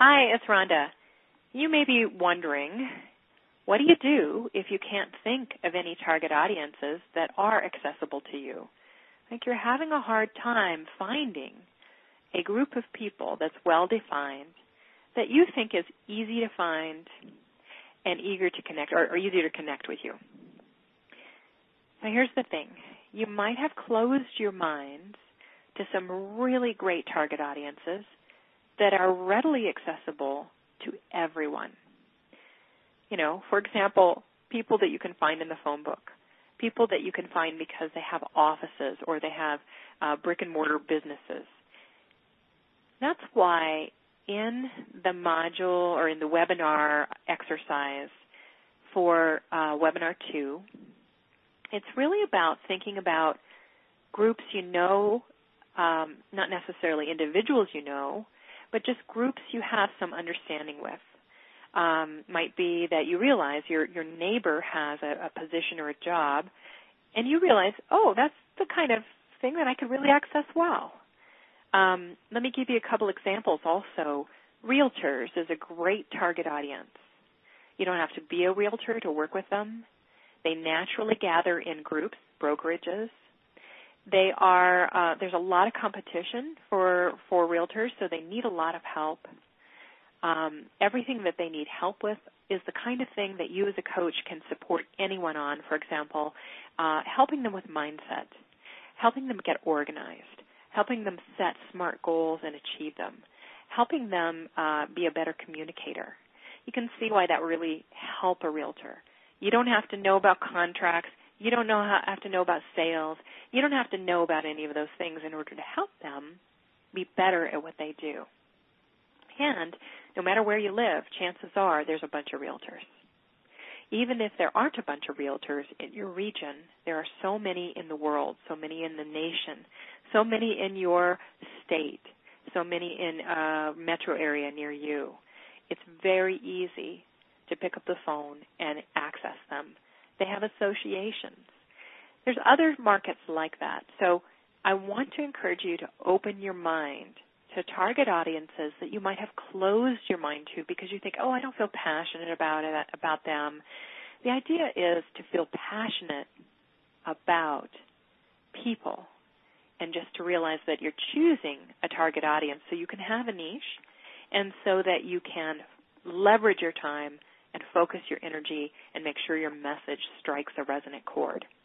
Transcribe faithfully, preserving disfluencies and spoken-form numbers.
Hi, it's Rhonda. You may be wondering, what do you do if you can't think of any target audiences that are accessible to you? Like you're having a hard time finding a group of people that's well-defined that you think is easy to find and eager to connect, or, or easy to connect with you. Now here's the thing. You might have closed your mind to some really great target audiences that are readily accessible to everyone. You know, for example, people that you can find in the phone book, people that you can find because they have offices or they have uh, brick-and-mortar businesses. That's why in the module or in the webinar exercise for uh, webinar two, it's really about thinking about groups you know, um, not necessarily individuals you know, but just groups you have some understanding with. Um, might be that you realize your, your neighbor has a, a position or a job, and you realize, oh, that's the kind of thing that I could really access well. Um, let me give you a couple examples also. Realtors is a great target audience. You don't have to be a realtor to work with them. They naturally gather in groups, brokerages. They are uh, there's a lot of competition for, for realtors, so they need a lot of help. Um, everything that they need help with is the kind of thing that you as a coach can support anyone on. For example, uh, helping them with mindset, helping them get organized, helping them set smart goals and achieve them, helping them uh, be a better communicator. You can see why that really help a realtor. You don't have to know about contracts. You don't know how, have to know about sales. You don't have to know about any of those things in order to help them be better at what they do. And no matter where you live, chances are there's a bunch of realtors. Even if there aren't a bunch of realtors in your region, there are so many in the world, so many in the nation, so many in your state, so many in a metro area near you. It's very easy to pick up the phone and access them. They have associations. There's other markets like that. So I want to encourage you to open your mind to target audiences that you might have closed your mind to because you think, oh, I don't feel passionate about it, about them. The idea is to feel passionate about people and just to realize that you're choosing a target audience so you can have a niche and so that you can leverage your time and focus your energy and make sure your message strikes a resonant chord.